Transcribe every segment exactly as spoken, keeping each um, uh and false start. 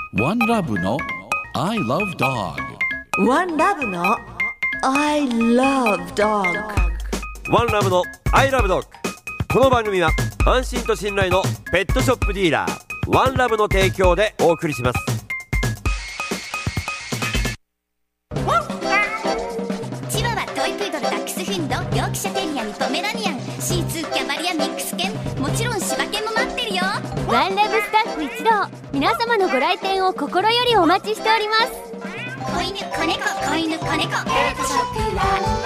ワンラブの I love dog。 ワンラブの I love dog。 ワンラブの I love dog。 この番組は安心と信頼のペットショップディーラーワンラブの提供でお送りします。 チワワ、トイプードル、ダックスフンド、ヨークシャテリアにポメラニアン、シーツー、キャバリア、ミックス犬、もちろん柴犬も待ってるよ。 ワンラブスタッフ一同、皆様のご来店を心よりお待ちしております。 子犬、子猫、子犬、子猫、ペットショップワンラ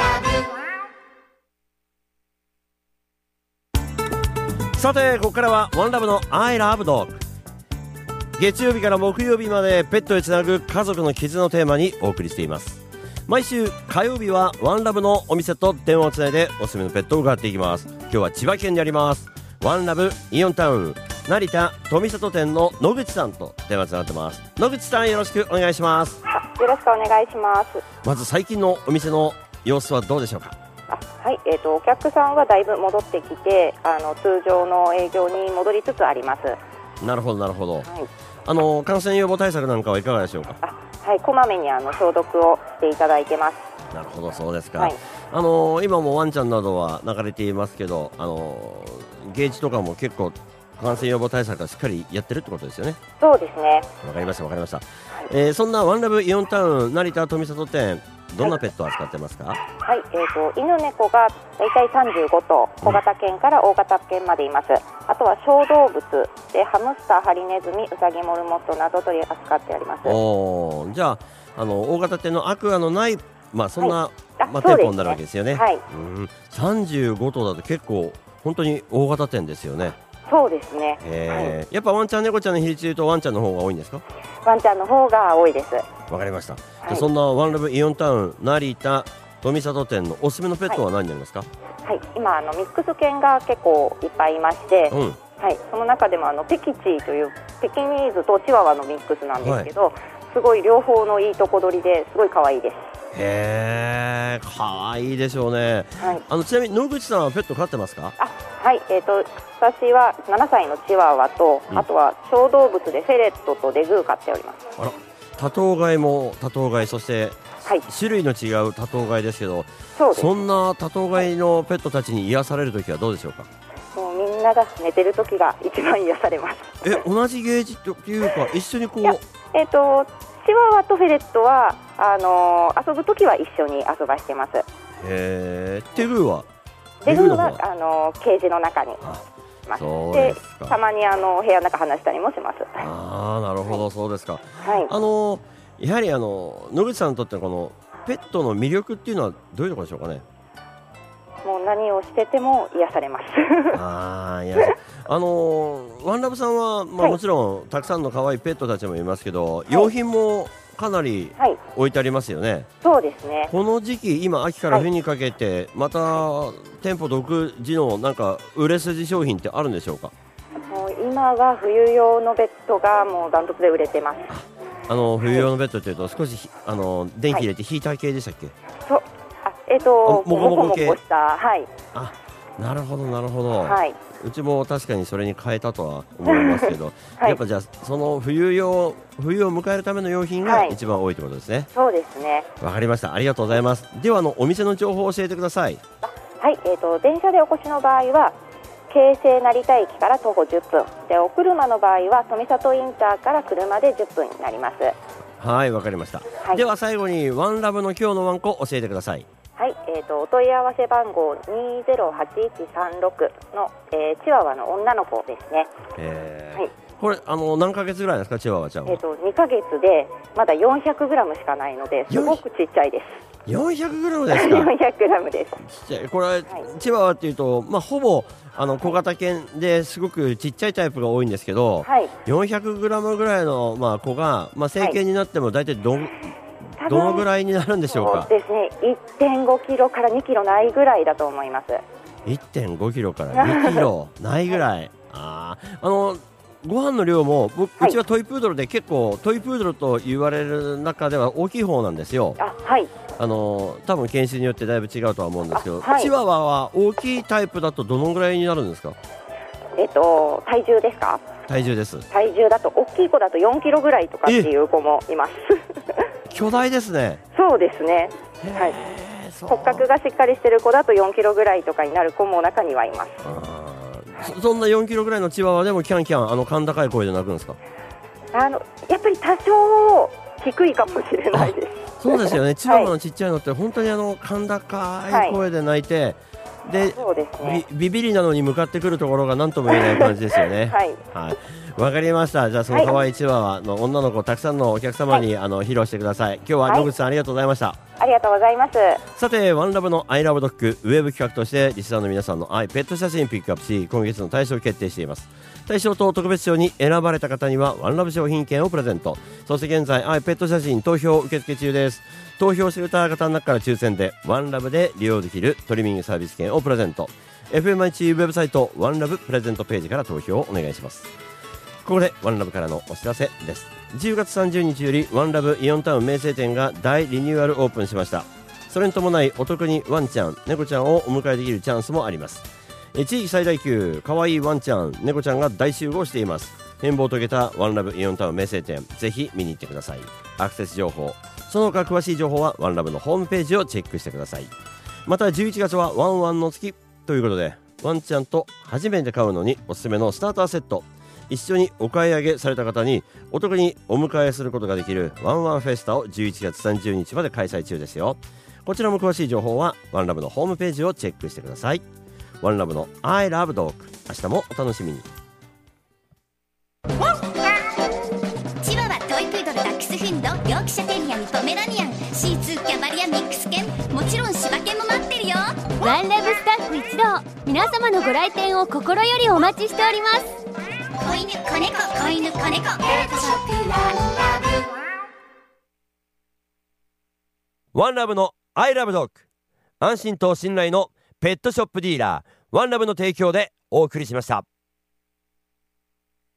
ブ。さて、ここからはワンラブの I love dog。 月曜日から木曜日までペットへつなぐ家族の絆のテーマにお送りしています。毎週火曜日はワンラブのお店と電話をつないでおすすめのペットを伺っていきます。今日は千葉県にありますワンラブイオンタウン成田富里店の野口さんと電話つながってます。野口さん、よろしくお願いします。 よろしくお願いします。 まず最近のお店の様子はどうでしょうか？ あ、はい、えーと、お客さんはだいぶ戻ってきて、あの通常の営業に戻りつつあります。 なるほどなるほど、はい、 あの感染予防対策なんかはいかがでしょうか？ あ、はい、こまめにあの消毒をしていただいてます。 なるほど、そうですか、 はい、 あの今もワンちゃんなどは流れていますけど、あのゲージとかも結構感染予防対策がしっかりやってるってことですよね。 そうですね。 わかりましたわかりました、はい、 えー、そんなワンラブイオンタウン成田富里店、どんなペットを扱ってますか？はい、 はい、えーと、犬猫がだいたいさんじゅうごとう、小型犬から大型犬までいます。あとは小動物でハムスター、ハリネズミ、ウサギ、モルモットなど取り扱ってあります。 おー、じゃあ、あの大型店のアクアのない、まあ、そんな、 はい、 まあ、店舗になるわけですよね。 はい、 うん、さんじゅうごとうだと結構本当に大型店ですよね。 そうですね、 えーはい、 やっぱワンちゃん猫ちゃんの比率でいうとワンちゃんの方が多いんですか？ ワンちゃんの方が多いです。 わかりました、はい、 じゃそんなワンラブイオンタウン成田富里店のおすすめのペットは何になりますか？ はい、はい、今あのミックス犬が結構いっぱいいまして、うん、はい、その中でもあのペキチーというペキニーズとチワワのミックスなんですけど、はい、すごい両方のいいとこ取りですごい可愛いです。 へー、可愛いでしょうね、はい、あのちなみに野口さんはペット飼ってますか？ あ、はい、えーと、私はななさいのチワワと、うん、あとは小動物でフェレットとデグー飼っております。 あら、多頭飼いも多頭飼い、そして、 はい、 種類の違う多頭飼いですけど、 そうです。 そんな多頭飼いのペットたちに癒されるときはどうでしょうか？ もうみんなが寝てるときが一番癒されます。 え、同じゲージというか一緒にこう、 えーと、チワワとフェレットはあのー、遊ぶときは一緒に遊ばしてます。 へー、デグーはデグーはあのー、ケージの中にいます。 そうですか。 でたまにあの部屋の中離したりもします。 あー、なるほど、そうですか、 はい、 あのー、やはりあの野口さんにとってこのペットの魅力っていうのはどういうところでしょうかね？ もう何をしてても癒されます。 あー、いや、あのー、ワンラブさんは、まあ、もちろんたくさんの可愛いペットたちもいますけど、はい、用品もかなり置いてありますよね。はい、 そうですね。 この時期、今秋から冬にかけて、はい、また店舗独自のなんか売れ筋商品ってあるんでしょうか？ もう今は冬用のベッドがもうダントツで売れてます。 あの冬用のベッドというと少しあの電気入れてヒーター系でしたっけ？ そう、あ、えっともこもこ系、 もこもこした、はい、 あ、なるほどなるほど、 はい、 うちも確かにそれに変えたとは思いますけど、はい、やっぱじゃあその冬用冬を迎えるための用品が一番多いということですね。はい、 そうですね。 わかりました、ありがとうございます。ではあのお店の情報を教えてください。 あ、はい、えっと電車でお越しの場合は京成成田駅から徒歩じゅっぷんで、お車の場合は富里インターから車でじゅっぷんになります。 はい、わかりました。 はい、 では最後にワンラブの今日のワンコ教えてください。 はい、えーと、お問い合わせ番号にゼロはちいちさんろくの、えー、チワワの女の子ですね。 えーはい、 これあの何ヶ月ぐらいですか、チワワちゃんは？ えーと、にかげつでまだ よんひゃくグラム しかないのですごくちっちゃいです。 よんひゃくグラム ですか？ よんひゃくグラム です。 ちっちゃい。これ、はい、チワワっていうと、まあ、ほぼあの小型犬ですごくちっちゃいタイプが多いんですけど、はい、よんひゃくグラム ぐらいの、まあ、子が、まあ、成犬になっても大体ど、はい、どのぐらいになるんでしょうか？ そうですね、いってんごキロからにキロないぐらいだと思います。 いってんごキロからにキロないぐらい。ああのご飯の量も僕、はい、うちはトイプードルで結構トイプードルと言われる中では大きい方なんですよ。 あ、はい、 あの多分犬種によってだいぶ違うとは思うんですけど、 はい、 チワワは大きいタイプだとどのぐらいになるんですか？ えっと体重ですか？ 体重です。 体重だと大きい子だとよんキロぐらいとかっていう子もいます巨大ですね。 そうですね、はい、骨格がしっかりしてる子だとよんキロぐらいとかになる子も中にはいます。 あ そ, そんなよんキロぐらいのチワワでもキャンキャンあの甲高い声で鳴くんですか？ あのやっぱり多少低いかもしれないです。 そうですよね、チワワのちっちゃいのって本当にあの甲高い声で鳴いて、はい、でそうですね、 ビ, ビビリなのに向かってくるところが何とも言えない感じですよねはい、 はい、わかりました。じゃあその可愛いチワワの女の子、たくさんのお客様に、はい、あの披露してください。今日は野口さん、はい、ありがとうございました。 ありがとうございます。 さてワンラブのアイラブドッグウェブ企画としてリスナーの皆さんの愛ペット写真ピックアップし、今月の大賞を決定しています。大賞と特別賞に選ばれた方にはワンラブ商品券をプレゼント。そして現在愛ペット写真投票受付中です。投票していた方の中から抽選でワンラブで利用できるトリミングサービス券をプレゼント。 エフエムアイチ ウェブサイトワンラブプレゼントページから投票をお願いします。ここでワンラブからのお知らせです。じゅうがつさんじゅうにちよりワンラブイオンタウン名声店が大リニューアルオープンしました。それに伴いお得にワンちゃん猫ちゃんをお迎えできるチャンスもあります。地域最大級かわいいワンちゃん猫ちゃんが大集合しています。変貌を遂げたワンラブイオンタウン名声店、ぜひ見に行ってください。アクセス情報その他詳しい情報はワンラブのホームページをチェックしてください。またじゅういちがつはワンワンの月ということで、ワンちゃんと初めて買うのにおすすめのスターターセット、一緒にお買い上げされた方にお得にお迎えすることができるワンワンフェスタをじゅういちがつさんじゅうにちまで開催中ですよ。こちらも詳しい情報はワンラブのホームページをチェックしてください。ワンラブの I love dog、 明日もお楽しみに。 チワワ、トイプードル、ダックスフンド、ヨークシャテリアにポメラニアン、シーツー、キャバリア、ミックス犬、もちろん柴犬も待ってるよ。 ワンラブスタッフ一同、皆様のご来店を心よりお待ちしております。 子犬、子猫、子犬、子猫、ペットショップワンラブ。ワンラブの I love dog、 安心と信頼のペットショップディーラーワンラブの提供でお送りしました。